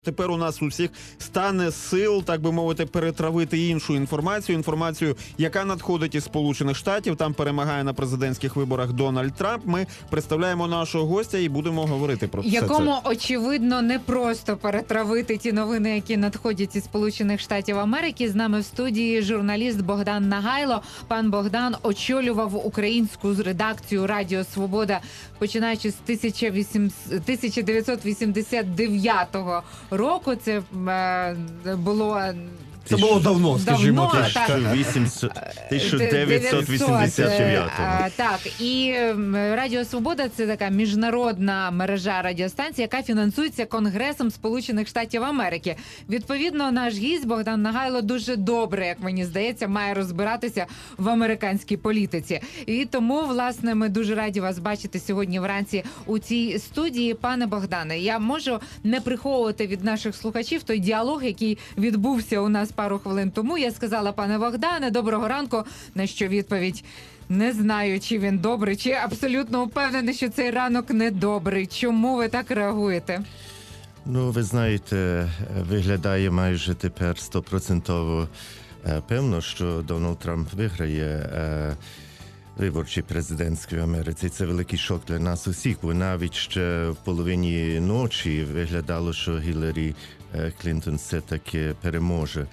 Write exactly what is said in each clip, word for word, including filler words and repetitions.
Тепер у нас у всіх стане сил, так би мовити, перетравити іншу інформацію, інформацію, яка надходить із Сполучених Штатів. Там перемагає на президентських виборах Дональд Трамп. Ми представляємо нашого гостя і будемо говорити про це. Якому, очевидно, не просто перетравити ті новини, які надходять із Сполучених Штатів Америки. З нами в студії журналіст Богдан Нагайло. Пан Богдан очолював українську редакцію Радіо Свобода, починаючи з тисяча дев'ятсот вісімдесят дев'ятого року. Це е, було... Це було давно, скажімо так. тисяча дев'ятсот вісімдесят дев'ятого. Так, і Радіо Свобода – це така міжнародна мережа радіостанцій, яка фінансується Конгресом Сполучених Штатів Америки. Відповідно, наш гість Богдан Нагайло дуже добре, як мені здається, має розбиратися в американській політиці. І тому, власне, ми дуже раді вас бачити сьогодні вранці у цій студії. Пане Богдане, я можу не приховувати від наших слухачів той діалог, який відбувся у нас пару хвилин тому. Я сказала: пане Богдане, доброго ранку, на що відповідь: не знаю, чи він добрий, чи абсолютно впевнений, що цей ранок недобрий. Чому ви так реагуєте? Ну, ви знаєте, виглядає майже тепер стопроцентово певно, що Дональд Трамп виграє виборчі президентські в Америці. Це великий шок для нас усіх, бо навіть ще в половині ночі виглядало, що Гілларі Клінтон все-таки переможе.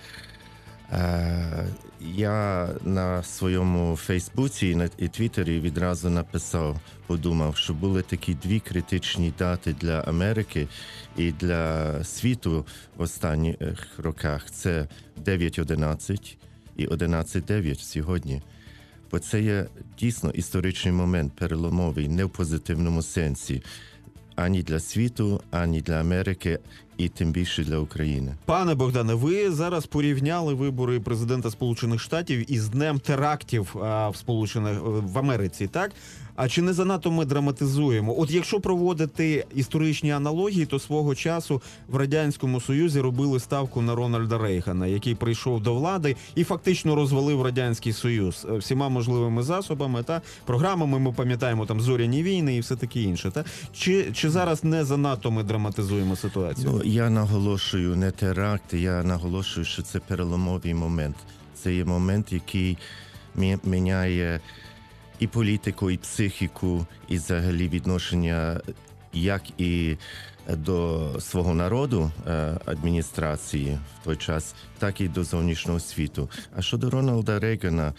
Я на своєму Фейсбуці і Твіттері відразу написав, подумав, що були такі дві критичні дати для Америки і для світу в останніх роках. Це дев'ять одинадцять і одинадцять дев'ять сьогодні. Бо це є дійсно історичний момент, переломовий, не в позитивному сенсі. Ані для світу, ані для Америки, і тим більше для України. Пане Богдане, ви зараз порівняли вибори президента Сполучених Штатів із днем терактів а, в Сполучених в Америці, так? А чи не занадто ми драматизуємо? От якщо проводити історичні аналогії, то свого часу в Радянському Союзі робили ставку на Рональда Рейгана, який прийшов до влади і фактично розвалив Радянський Союз всіма можливими засобами та програмами. Ми пам'ятаємо там зоряні війни і все таке інше. Та? Чи, чи зараз не занадто ми драматизуємо ситуацію? Ну, я наголошую не теракт, я наголошую, що це переломовий момент. Це є момент, який міняє і політику, і психіку, і взагалі відношення як і до свого народу, адміністрації в той час, так і до зовнішнього світу. А щодо Рональда Рейгана,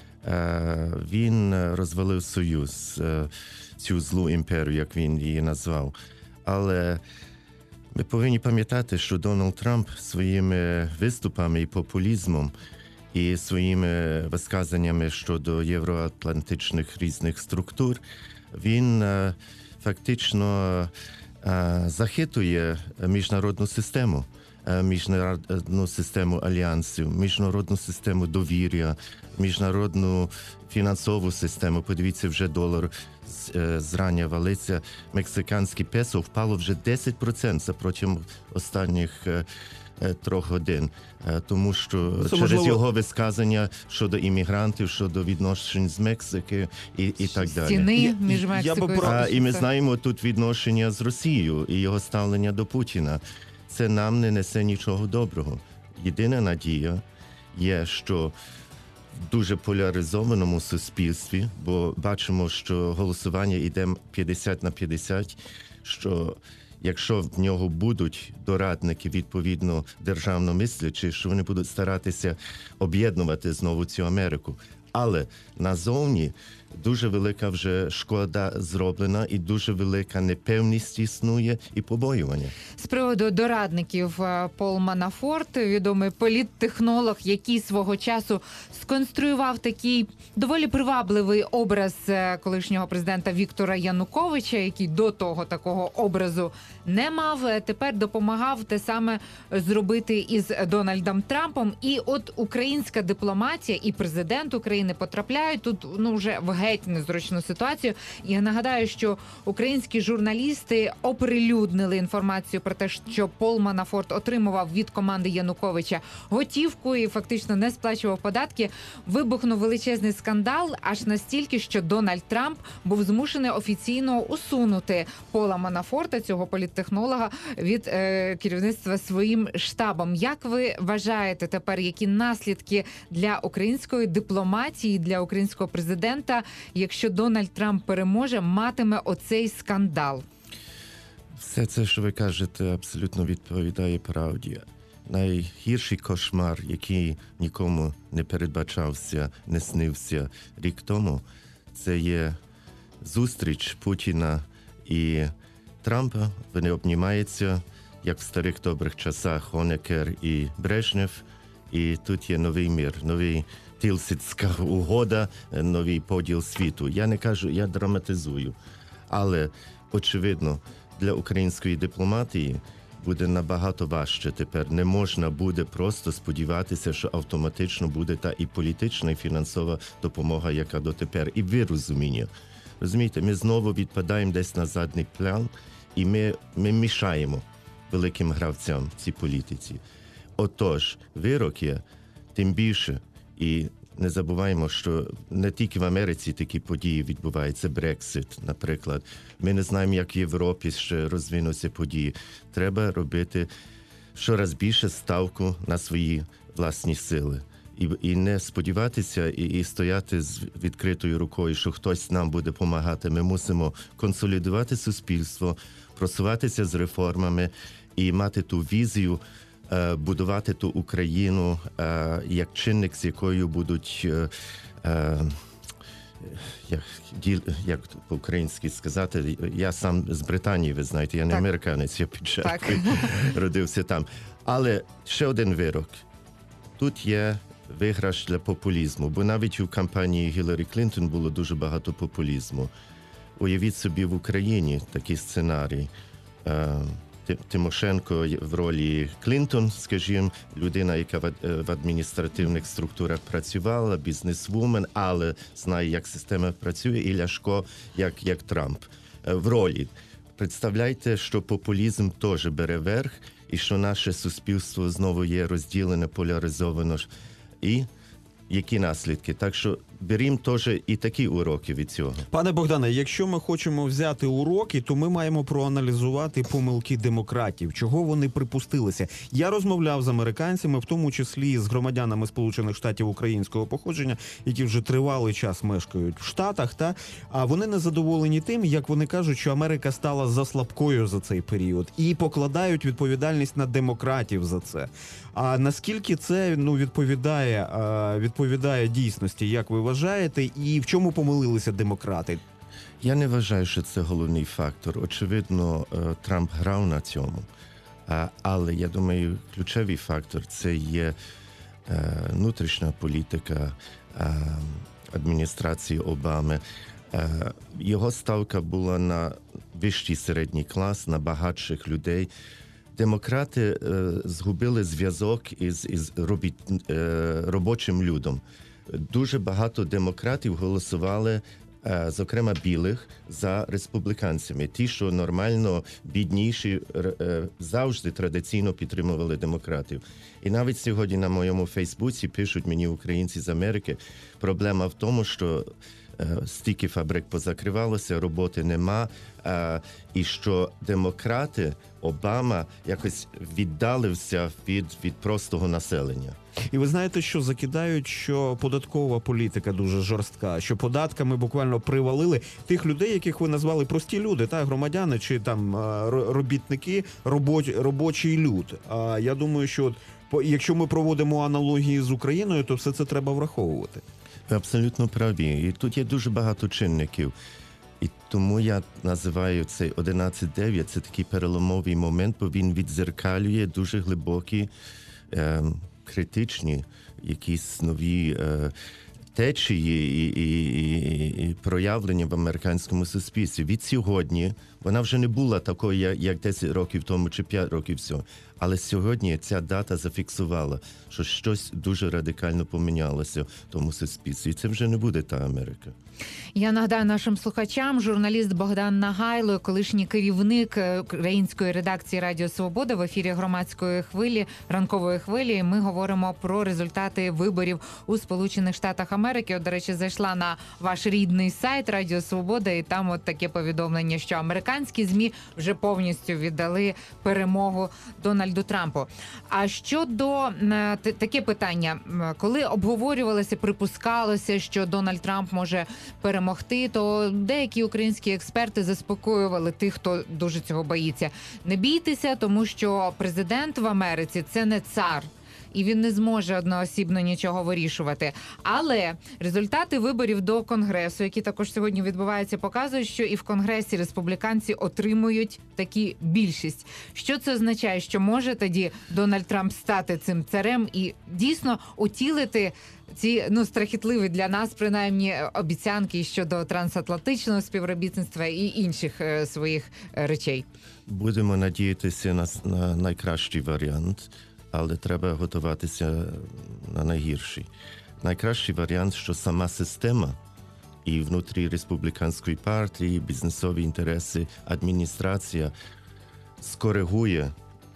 він розвалив Союз, цю злу імперію, як він її назвав. Але ми повинні пам'ятати, що Дональд Трамп своїми виступами і популізмом і своїми висказаннями щодо євроатлантичних різних структур, він а, фактично а, захитує міжнародну систему, а, міжнародну систему альянсів, міжнародну систему довір'я, міжнародну фінансову систему. Подивіться, вже долар зрання валиться. Мексиканське песо впало вже десять відсотків протягом останніх трьох годин, тому що це через можливо... його висказання щодо іммігрантів, щодо відношень з Мексики і, і так далі. Стіни між Мексикою. А, і ми знаємо тут відношення з Росією і його ставлення до Путіна. Це нам не несе нічого доброго. Єдина надія є, що в дуже поляризованому суспільстві, бо бачимо, що голосування йде п'ятдесят на п'ятдесят, що якщо в нього будуть дорадники, відповідно, державно мислячі, що вони будуть старатися об'єднувати знову цю Америку. Але назовні дуже велика вже шкода зроблена і дуже велика непевність існує і побоювання. З приводу дорадників, Пол Манафорт, відомий політтехнолог, який свого часу сконструював такий доволі привабливий образ колишнього президента Віктора Януковича, який до того такого образу не мав, тепер допомагав те саме зробити із Дональдом Трампом. І от українська дипломатія і президент України потрапляють тут, ну, вже в геть незручну ситуацію. Я нагадаю, що українські журналісти оприлюднили інформацію про те, що Пол Манафорт отримував від команди Януковича готівку і фактично не сплачував податки. Вибухнув величезний скандал, аж настільки, що Дональд Трамп був змушений офіційно усунути Пола Манафорта, цього політтехнолога, від е, керівництва своїм штабом. Як ви вважаєте тепер, які наслідки для української дипломатії, для українського президента, якщо Дональд Трамп переможе, матиме оцей скандал? Все це, що ви кажете, абсолютно відповідає правді. Найгірший кошмар, який нікому не передбачався, не снився рік тому, це є зустріч Путіна і Трампа. Вони обнімаються, як в старих добрих часах Хонекер і Брежнєв. І тут є новий мір, новий Тильсидська угода, новий поділ світу. Я не кажу, я драматизую. Але, очевидно, для української дипломатії буде набагато важче тепер. Не можна буде просто сподіватися, що автоматично буде та і політична, і фінансова допомога, яка дотепер. І ви розуміння. Розумієте, ми знову відпадаємо десь на задній план, і ми, ми мішаємо великим гравцям в цій політиці. Отож, вирок є, тим більше, і не забуваємо, що не тільки в Америці такі події відбуваються, Брексит, наприклад. Ми не знаємо, як в Європі ще розвинуться події. Треба робити щораз більше ставку на свої власні сили. І, і не сподіватися, і, і стояти з відкритою рукою, що хтось нам буде допомагати. Ми мусимо консолідувати суспільство, просуватися з реформами і мати ту візію, будувати ту Україну як чинник, з якою будуть, як, як по-українськи сказати, я сам з Британії, ви знаєте, я не так. американець, я під Чехом родився там. Але ще один вирок. Тут є виграш для популізму, бо навіть у кампанії Гіларі Клінтон було дуже багато популізму. Уявіть собі в Україні такий сценарій. Тимошенко в ролі Клінтон, скажімо, людина, яка в адміністративних структурах працювала, бізнесвумен, але знає, як система працює, і Ляшко, як, як Трамп. В ролі. Представляйте, що популізм теж бере верх, і що наше суспільство знову є розділене, поляризовано. І які наслідки. Так що берімо теж і такі уроки від цього. Пане Богдане, якщо ми хочемо взяти уроки, то ми маємо проаналізувати помилки демократів, чого вони припустилися. Я розмовляв з американцями, в тому числі з громадянами Сполучених Штатів українського походження, які вже тривалий час мешкають в Штатах, та а вони не задоволені тим, як вони кажуть, що Америка стала заслабкою за цей період і покладають відповідальність на демократів за це. А наскільки це ну відповідає відповідає дійсності, як ви вважаєте, і в чому помилилися демократи? Я не вважаю, що це головний фактор. Очевидно, Трамп грав на цьому. Але, я думаю, ключовий фактор – це є внутрішня політика адміністрації Обами. Його ставка була на вищий середній клас, на багатших людей. Демократи е, згубили зв'язок із, із робіт, е, робочим людом. Дуже багато демократів голосували, е, зокрема білих, за республіканцями. Ті, що нормально бідніші, е, завжди традиційно підтримували демократів. І навіть сьогодні на моєму Фейсбуці пишуть мені українці з Америки, проблема в тому, що стільки фабрик позакривалося, роботи нема, а, і що демократи, Обама, якось віддалився від, від простого населення. І ви знаєте, що закидають, що податкова політика дуже жорстка, що податками буквально привалили тих людей, яких ви назвали прості люди, та громадяни чи там робітники, робоч, робочий люд. А я думаю, що от, якщо ми проводимо аналогії з Україною, то все це треба враховувати. Ви абсолютно праві. І тут є дуже багато чинників. І тому я називаю цей одинадцять дев'ять, це такий переломовий момент, бо він відзеркалює дуже глибокі, е, критичні, якісь нові е, течії і, і, і, і проявлення в американському суспільстві. Від сьогодні вона вже не була такою, як, як десять років тому чи п'ять років всього. Але сьогодні ця дата зафіксувала, що щось дуже радикально помінялося в тому суспільстві. І це вже не буде та Америка. Я нагадаю нашим слухачам, журналіст Богдан Нагайло, колишній керівник української редакції Радіо Свобода в ефірі громадської хвилі, ранкової хвилі. Ми говоримо про результати виборів у Сполучених Штатах Америки. От, до речі, зайшла на ваш рідний сайт Радіо Свобода, і там от таке повідомлення, що американські ЗМІ вже повністю віддали перемогу Дональду Трампу. А щодо таке питання, коли обговорювалося, припускалося, що Дональд Трамп може перемогти, то деякі українські експерти заспокоювали тих, хто дуже цього боїться. Не бійтеся, тому що президент в Америці – це не цар. І він не зможе одноосібно нічого вирішувати. Але результати виборів до Конгресу, які також сьогодні відбуваються, показують, що і в Конгресі республіканці отримують такі більшість. Що це означає? Що може тоді Дональд Трамп стати цим царем і дійсно утілити ці, ну, страхітливі для нас, принаймні, обіцянки щодо трансатлантичного співробітництва і інших е, своїх е, речей? Будемо надіятися на, на найкращий варіант, але треба готуватися на найгірший. Найкращий варіант, що сама система і внутрі республіканської партії, бізнесові інтереси, адміністрація скоригує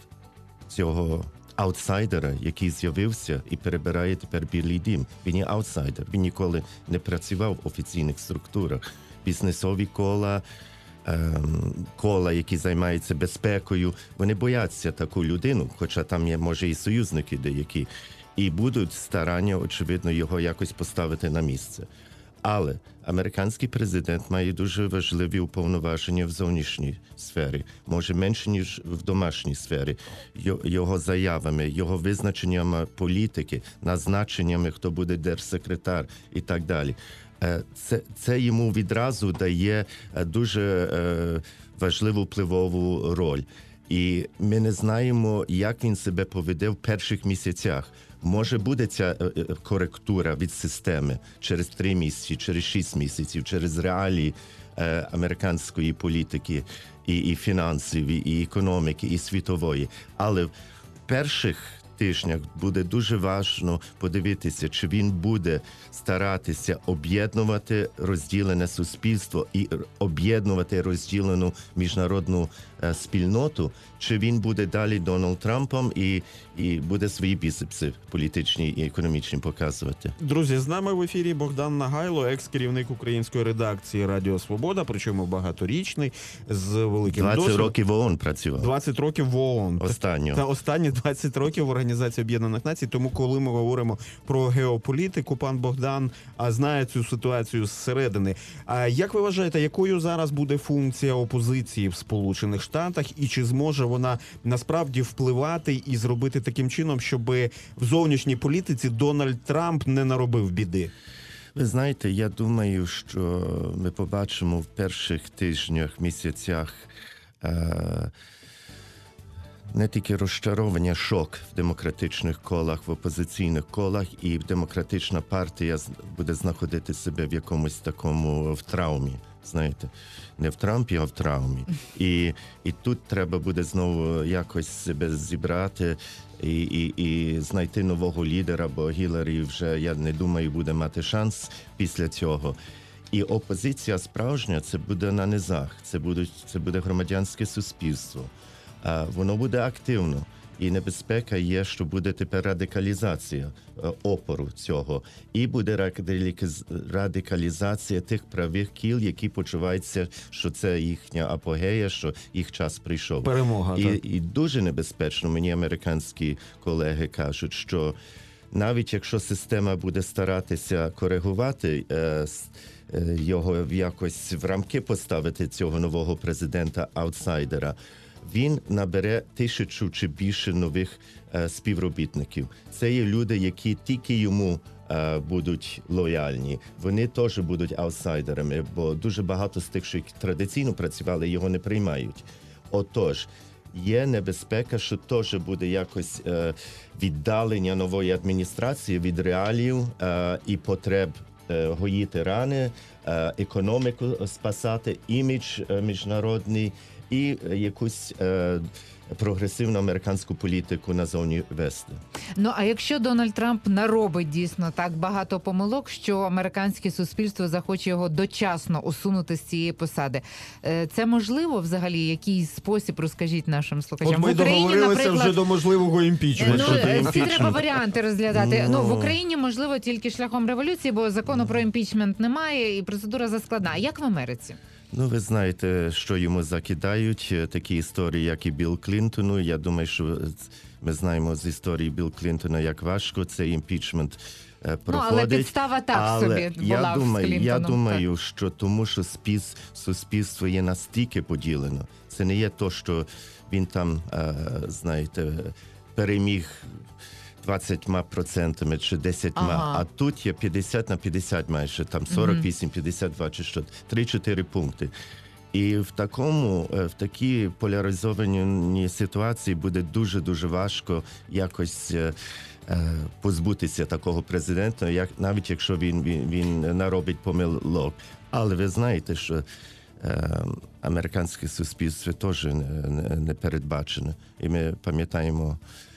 цього аутсайдера, який з'явився і перебирає тепер Білий дім. Він є аутсайдер, він ніколи не працював в офіційних структурах. Бізнесові кола, ем, кола, які займаються безпекою, вони бояться таку людину, хоча там є, може, і союзники деякі, і будуть старання, очевидно, його якось поставити на місце. Але американський президент має дуже важливі уповноваження в зовнішній сфері, може менше, ніж в домашній сфері. Його заявами, його визначеннями політики, назначеннями, хто буде держсекретар і так далі. Це, це йому відразу дає дуже важливу впливову роль. І ми не знаємо, як він себе поведе в перших місяцях. Може буде ця коректура від системи через три місяці, через шість місяців, через реалії е, американської політики і, і фінансів, і економіки, і світової. Але в перших тижнях буде дуже важливо подивитися, чи він буде старатися об'єднувати розділене суспільство і об'єднувати розділену міжнародну е, спільноту, чи він буде далі Дональд Трампом і, і буде свої біцепси політичні і економічні показувати. Друзі, з нами в ефірі Богдан Нагайло, екс-керівник української редакції Радіо Свобода, причому багаторічний, з великим досвідом. двадцять років в ООН працював. двадцять років в ООН. Останньо. Та останні двадцять років в Організації Об'єднаних Націй. Тому, коли ми говоримо про геополітику, пан Богдан а, знає цю ситуацію зсередини. А як ви вважаєте, якою зараз буде функція опозиції в Сполучених Штатах, і чи зможе вона насправді впливати і зробити таким чином, щоб в зовнішній політиці Дональд Трамп не наробив біди? Ви знаєте, я думаю, що ми побачимо в перших тижнях, місяцях е- не тільки розчарування, шок в демократичних колах, в опозиційних колах, і демократична партія буде знаходити себе в якомусь такому в травмі. Знаєте, не в Трампі, а в травмі. І, і тут треба буде знову якось себе зібрати і, і, і знайти нового лідера, бо Гіларі вже, я не думаю, буде мати шанс після цього. І опозиція справжня, це буде на низах, це, будуть, це буде громадянське суспільство. А воно буде активно. І небезпека є, що буде тепер радикалізація опору цього. І буде радикалізація тих правих кіл, які почуваються, що це їхня апогея, що їх час прийшов. Перемога, і, так. І дуже небезпечно, мені американські колеги кажуть, що навіть якщо система буде старатися коригувати е, е, його якось в рамки поставити цього нового президента-аутсайдера, він набере тисячу чи більше нових е, співробітників. Це є люди, які тільки йому е, будуть лояльні. Вони теж будуть аутсайдерами, бо дуже багато з тих, що традиційно працювали, його не приймають. Отож, є небезпека, що теж буде якось е, віддалення нової адміністрації від реалів е, і потреб е, гоїти рани, е, економіку спасати, імідж е, міжнародний, і якусь е, прогресивну американську політику назовні вести. Ну а якщо Дональд Трамп наробить дійсно так багато помилок, що американське суспільство захоче його дочасно усунути з цієї посади, е, це можливо взагалі? Який спосіб, розкажіть нашим слухачам? От ми в Україні, договорилися наприклад, вже до можливого імпічменту. Ну, щодо е, ці імпічменту. треба варіанти розглядати. Ну, Ну. в Україні, можливо, тільки шляхом революції, бо закону про імпічмент немає, і процедура заскладна. Як в Америці? Ну, ви знаєте, що йому закидають, такі історії, як і Білл Клінтону. Я думаю, що ми знаємо з історії Білл Клінтона, як важко цей імпічмент е, проходить. Ну, але підстава так Але собі була я з думаю, я Клінтоном. думаю, що тому, що спіс, суспільство є настільки поділено. Це не є то, що він там, е, знаєте, переміг двадцятьма процентами чи десятьма, Ага. а тут є п'ятдесят на п'ятдесят майже, там сорок вісім п'ятдесят два чи що, три-чотири пункти. І в такому, е, в такій поляризованій ситуації буде дуже-дуже важко якось е, е, позбутися такого президента, як, навіть якщо він, він, він наробить помилок. Але ви знаєте, що е, американське суспільство теж не, не, не передбачено. І ми пам'ятаємо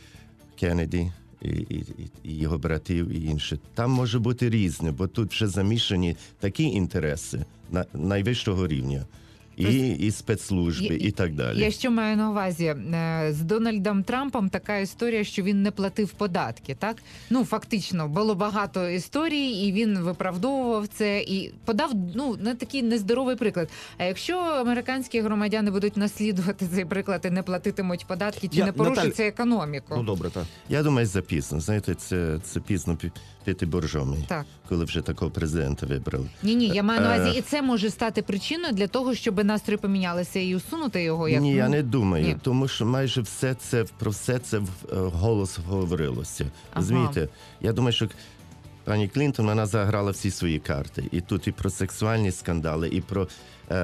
Кеннеді, І, і, і його братів, і інше. Там може бути різне, бо тут вже замішані такі інтереси на найвищого рівня. І, і спецслужби, Я- і так далі. Я що маю на увазі? Е, З Дональдом Трампом така історія, що він не платив податки, так? Ну, фактично, було багато історій, і він виправдовував це, і подав, ну, не такий нездоровий приклад. А якщо американські громадяни будуть наслідувати цей приклад і не платитимуть податки, чи Я- не порушиться Наталь- економіку? Ну добре, так. Я думаю, запізно. Знаєте, це, це пізно пі- піти боржомі, Так. коли вже такого президента вибрали. Ні, ні, я маю на увазі, Е. і це може стати причиною для того, щоб настрої помінялися і усунути його. Як Ні, ну, я не думаю, ні. тому що майже все це про все це в е, голос говорилося. Ага. Розумієте? Я думаю, що пані Клінтон, вона заграла всі свої карти. І тут і про сексуальні скандали, і про е,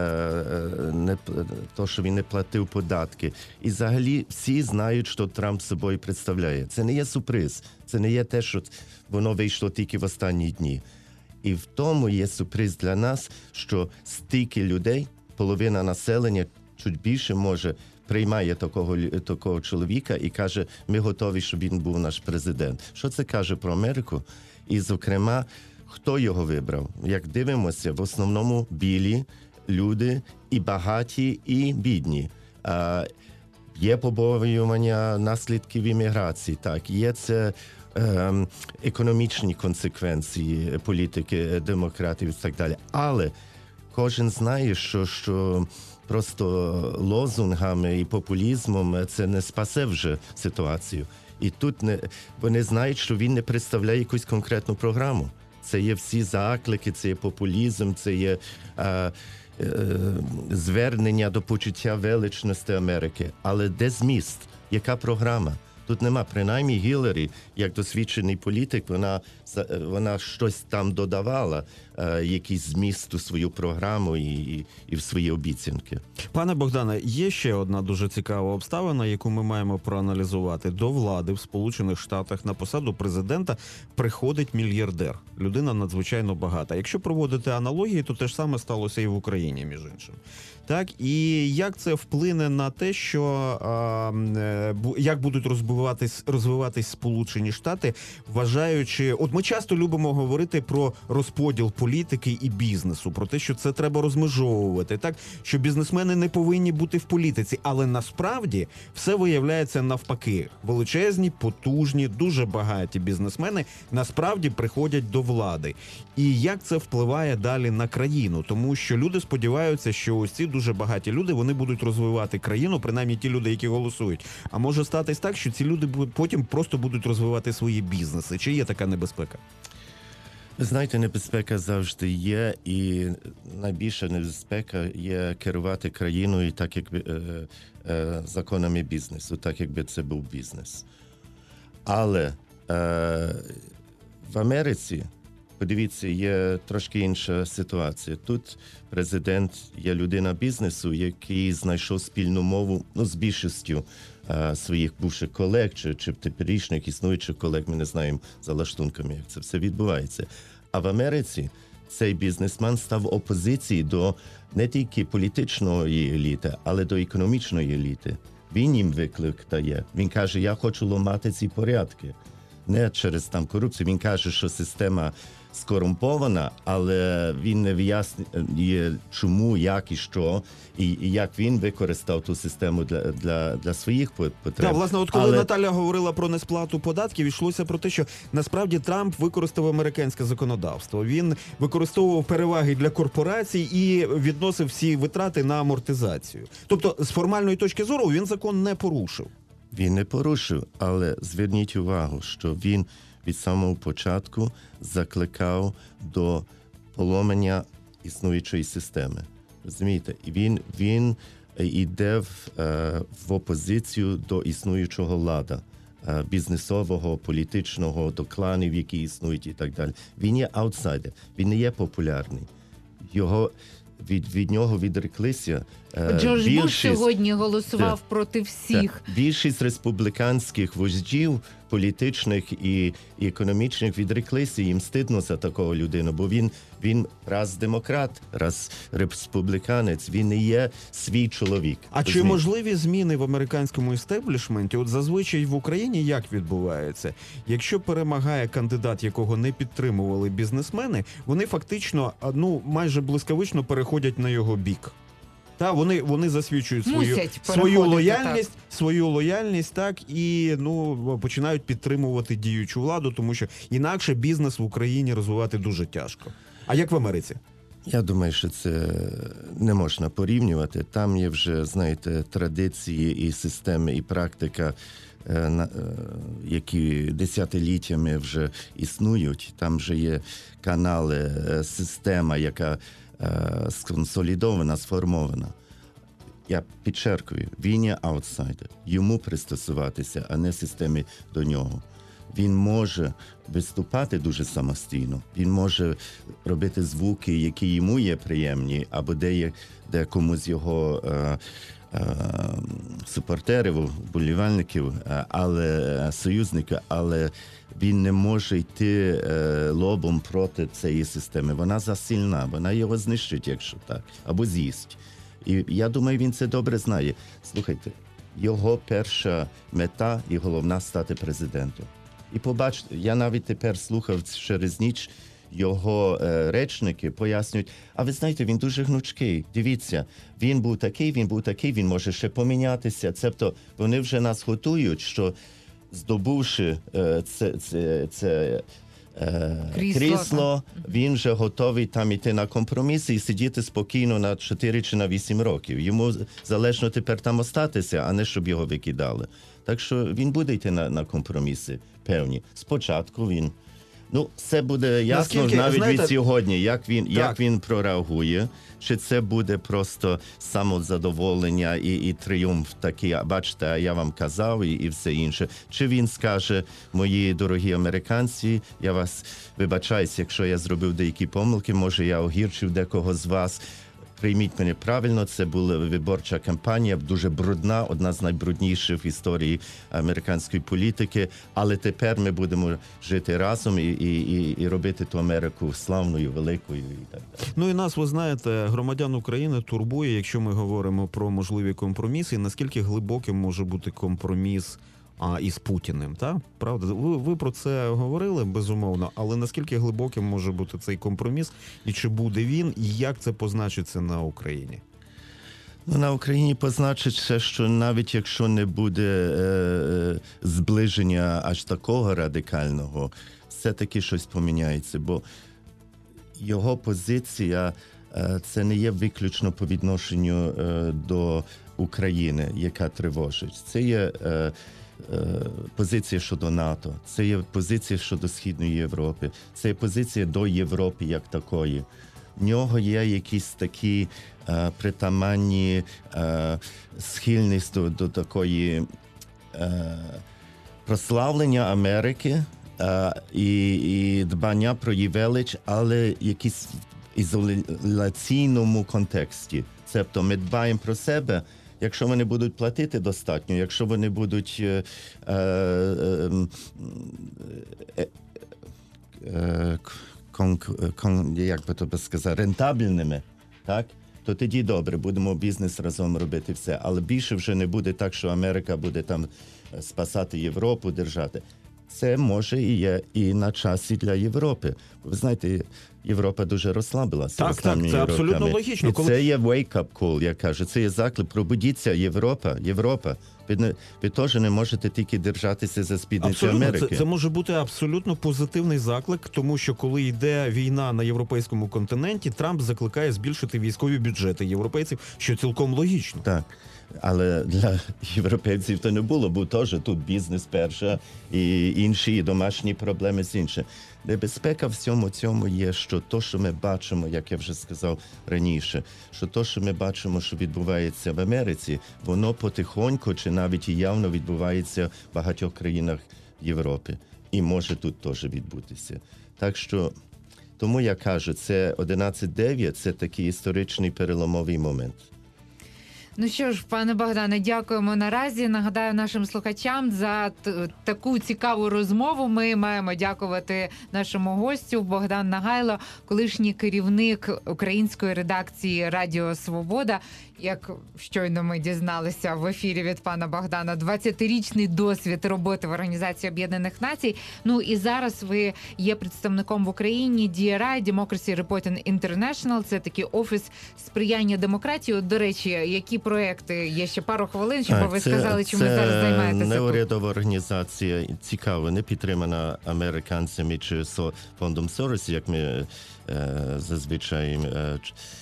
е, не, п- то, що він не платив податки. І взагалі всі знають, що Трамп собою представляє. Це не є сюрприз. Це не є те, що воно вийшло тільки в останні дні. І в тому є сюрприз для нас, що стільки людей, половина населення, чуть більше може, приймає такого, лю- такого чоловіка і каже, ми готові, щоб він був наш президент. Що це каже про Америку? І, зокрема, хто його вибрав? Як дивимося, в основному білі люди, і багаті, і бідні. А, є побоювання наслідків імміграції, так, є це ем, економічні консеквенції політики демократів і так далі. Але кожен знає, що, що просто лозунгами і популізмом це не спасе вже ситуацію. І тут не, вони знають, що він не представляє якусь конкретну програму. Це є всі заклики, це є популізм, це є е, е, звернення до почуття величності Америки. Але де зміст? Яка програма? Тут нема. Принаймні Гіллері, як досвідчений політик, вона, за- вона щось там додавала, е, якийсь зміст у свою програму і, і, і в свої обіцянки. Пане Богдане, є ще одна дуже цікава обставина, яку ми маємо проаналізувати. До влади в Сполучених Штатах на посаду президента приходить мільярдер. Людина надзвичайно багата. Якщо проводити аналогії, то те ж саме сталося і в Україні, між іншим. Так, і як це вплине на те, що а, е, бу- як будуть розвиватись, розвиватись Сполучені Штати, вважаючи, от ми часто любимо говорити про розподіл політики і бізнесу, про те, що це треба розмежовувати, так, що бізнесмени не повинні бути в політиці, але насправді все виявляється навпаки. Величезні, потужні, дуже багаті бізнесмени насправді приходять до влади. І як це впливає далі на країну? Тому що люди сподіваються, що ось ці дуже багаті люди, вони будуть розвивати країну, принаймні ті люди, які голосують. А може статись так, що ці люди будуть- потім просто будуть розвивати свої бізнеси. Чи є така небезпека? Ви знаєте, небезпека завжди є, і найбільша небезпека є керувати країною так, якби е, е, законами бізнесу, так якби це був бізнес. Але е, в Америці, подивіться, є трошки інша ситуація. Тут президент є людина бізнесу, який знайшов спільну мову, ну, з більшістю е, своїх бувших колег чи, чи теперішніх існуючих колег. Ми не знаємо за лаштунками, як це все відбувається. А в Америці цей бізнесмен став в опозиції до не тільки політичної еліти, але до економічної еліти. Він їм виклик дає. Він каже, я хочу ламати ці порядки. Не через там корупцію. Він каже, що система скорумпована, але він не вияснює, чому, як і що, і, і як він використав ту систему для, для, для своїх потреб. Так, власне, от коли але... Наталя говорила про несплату податків, йшлося про те, що насправді Трамп використав американське законодавство. Він використовував переваги для корпорацій і відносив всі витрати на амортизацію. Тобто, з формальної точки зору, він закон не порушив. Він не порушив, але зверніть увагу, що він від самого початку закликав до поломання існуючої системи. Розумієте? І він, він йде в, в опозицію до існуючого лада, бізнесового, політичного, до кланів, які існують і так далі. Він є аутсайдер, він не є популярний. Його Від, від нього відреклися. Джордж Буш сьогодні голосував так, проти всіх. Так, більшість республіканських вождів, політичних і, і економічних відреклися. Їм стидно за такого людину, бо він, він раз демократ, раз республіканець, він не є свій чоловік. А чи розумієте? можливі зміни в американському істеблішменті? От зазвичай в Україні як відбувається? Якщо перемагає кандидат, якого не підтримували бізнесмени, вони фактично, ну, майже блискавично переходять на його бік. Та вони, вони засвідчують свою, свою лояльність, так. свою лояльність, так, і ну починають підтримувати діючу владу, тому що інакше бізнес в Україні розвивати дуже тяжко. А як в Америці? Я думаю, що це не можна порівнювати. Там є вже, знаєте, традиції і системи, і практика, які десятиліттями вже існують. Там вже є канали, система, яка сконсолідована, сформована. Я підчеркую, він є аутсайдер. Йому пристосуватися, а не системі до нього. Він може виступати дуже самостійно. Він може робити звуки, які йому є приємні, або де, є, де комусь його е, е, супортерів, вболівальників, але союзників, але він не може йти е, лобом проти цієї системи. Вона засильна, вона його знищить, якщо так, або з'їсть. І я думаю, він це добре знає. Слухайте, його перша мета і головна – стати президентом. І побачите, я навіть тепер слухав через ніч, його е, речники пояснюють, а ви знаєте, він дуже гнучкий. Дивіться, він був такий, він був такий, він може ще помінятися. Тобто вони вже нас готують, що здобувши е, це, це, це е, крісло, крісло він вже готовий там іти на компроміси і сидіти спокійно на чотири чи на вісім років. Йому залежно тепер там остатися, а не щоб його викидали. Так що він буде йти на, на компроміси певні. Спочатку він. Ну, все буде ясно Наскільки, навіть знаєте, від сьогодні, як він, так. як він прореагує. Чи це буде просто самозадоволення і, і тріумф такий, бачите, а я вам казав і, і все інше. Чи він скаже, мої дорогі американці, я вас вибачаюсь, якщо я зробив деякі помилки, може я огірчив декого з вас. Прийміть мене правильно, це була виборча кампанія, дуже брудна, одна з найбрудніших в історії американської політики, але тепер ми будемо жити разом і, і, і робити ту Америку славною, великою і так далі. Ну і нас, ви знаєте, громадян України турбує, якщо ми говоримо про можливі компроміси, наскільки глибоким може бути компроміс а, із Путіним, так? Правда? Ви, ви про це говорили, безумовно, але наскільки глибоким може бути цей компроміс, і чи буде він, і як це позначиться на Україні? Ну, на Україні позначиться, що навіть якщо не буде е, зближення аж такого радикального, все-таки щось поміняється, бо його позиція е, це не є виключно по відношенню е, до України, яка тривожить. Це є е, позиція щодо НАТО, це є позиція щодо Східної Європи, це є позиція до Європи як такої. В нього є якісь такі е, притаманні е, схильність до, до такої е, прославлення Америки е, і, і дбання про її велич, але якісь в ізоляційному контексті. Тобто ми дбаємо про себе, якщо вони будуть платити достатньо, якщо вони будуть е, е, е, е, конк- кон- як би то сказати, рентабельними, так? То тоді добре, будемо бізнес разом робити все. Але більше вже не буде так, що Америка буде там спасати Європу, держати. Це може і є і на часі для Європи. Ви знаєте, Європа дуже розслабилася. Так, так, останніми це абсолютно роками. логічно. І Коли- це є wake-up call, я кажу. Це є заклик. Пробудіться, Європа, Європа. Ви, не, ви теж не можете тільки держатися за спідницю Абсолютно, Америки. це, це може бути абсолютно позитивний заклик, тому що коли йде війна на європейському континенті, Трамп закликає збільшити військові бюджети європейців, що цілком логічно. Так. Але для європейців то не було, бо теж тут бізнес перша і інші, і домашні проблеми з іншим. Небезпека в всьому цьому є, що то, що ми бачимо, як я вже сказав раніше, що то, що ми бачимо, що відбувається в Америці, воно потихоньку чи навіть і явно відбувається в багатьох країнах Європи. І може тут теж відбутися. Так що, тому я кажу, це одинадцять дев'ять, це такий історичний переломовий момент. Ну що ж, пане Богдане, дякуємо наразі. Нагадаю нашим слухачам за т- таку цікаву розмову. Ми маємо дякувати нашому гостю Богдан Нагайло, колишній керівник української редакції Радіо Свобода. Як щойно ми дізналися в ефірі від пана Богдана, двадцятирічний досвід роботи в Організації Об'єднаних Націй. Ну і зараз ви є представником в Україні ді ар ай, Democracy Reporting International. Це такий офіс сприяння демократії. От, до речі, які проекти? Є ще пару хвилин, щоб ви це, сказали, чим це ви зараз займаєтеся тут. неурядова організація, цікава, не підтримана американцями чи со, фондом Сорос, як ми е, зазвичай е,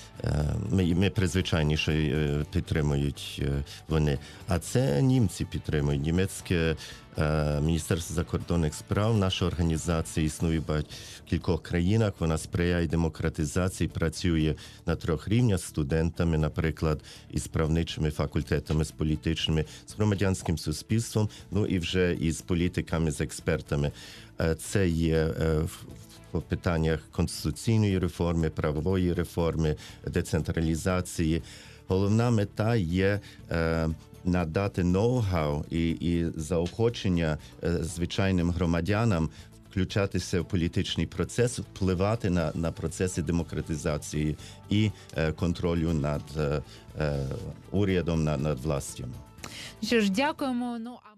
Ми, ми призвичайніше е, підтримують е, вони. А це німці підтримують. Німецьке е, Міністерство закордонних справ, наша організація існує в кількох країнах. Вона сприяє демократизації, працює на трьох рівнях з студентами, наприклад, із правничими факультетами, з політичними, з громадянським суспільством, ну і вже із політиками, з експертами. Е, це є е, по питаннях конституційної реформи, правової реформи, децентралізації. Головна мета є е, надати ноу-хау і, і заохочення е, звичайним громадянам включатися в політичний процес, впливати на, на процеси демократизації і е, контролю над е, е, урядом, над, над властю. Що ж, дякуємо. Ну а